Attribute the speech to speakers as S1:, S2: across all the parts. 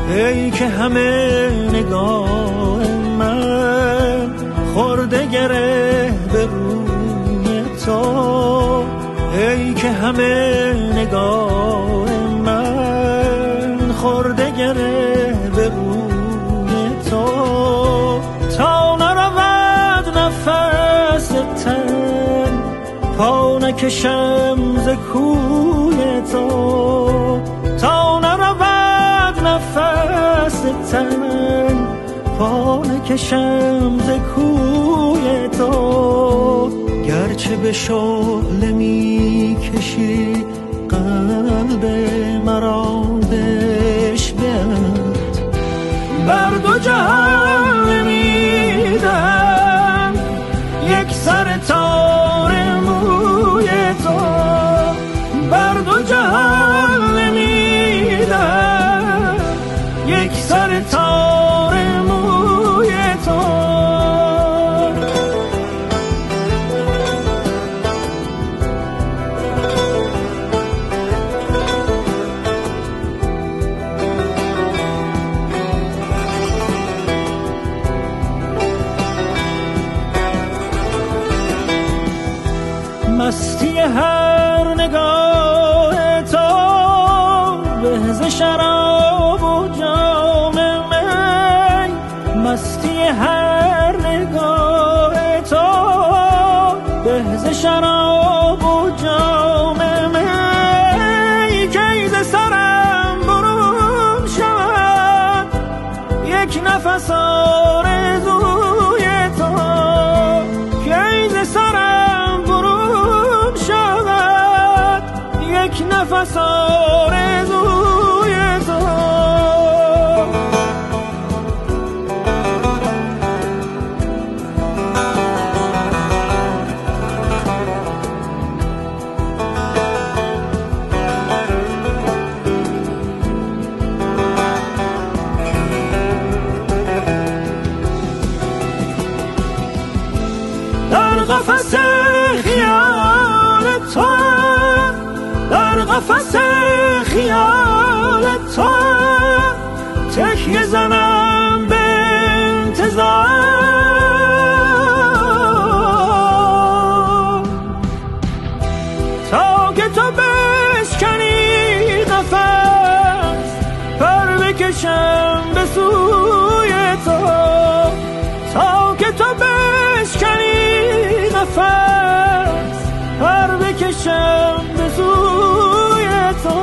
S1: ای که همه نگاه من خورده گره به روی تو، ای که همه نگاه من خورده گره به روی تو، تا نرود نفس تن پا نکشم ز کوی تو، تا نرود نفس تن پا نکشم ز کوی تو، گرچه به شعله می کشی قلب مرا بشبند، بر دو جهان نمیدم یک سر تار موی تو، بر دو جهان نمیدم یک سر تار موی تو. مستی هر نگاه تو به ز شراب و جام می، مستی هر نگاه تو به ز شراب و جام می، که ز سرم برون شود یک نفس آرزوی تو، که ز سرم برون شود یک نفس آرزوی تو. در قفس خیال تو، در قفس خیال تو تکیه زنم به انتظار، تا که تو بشکنی قفس پر بکشم به سوی تو، تا که تو بشکنی قفس پر بکشم به سوی تو.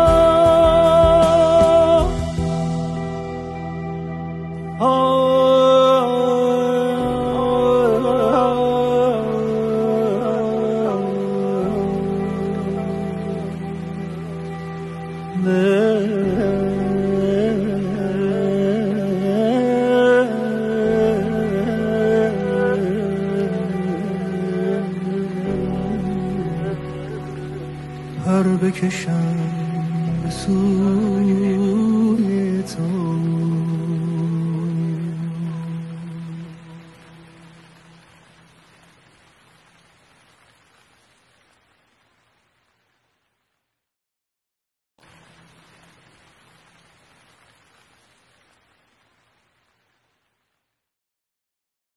S1: پر بکشم به سوی تو.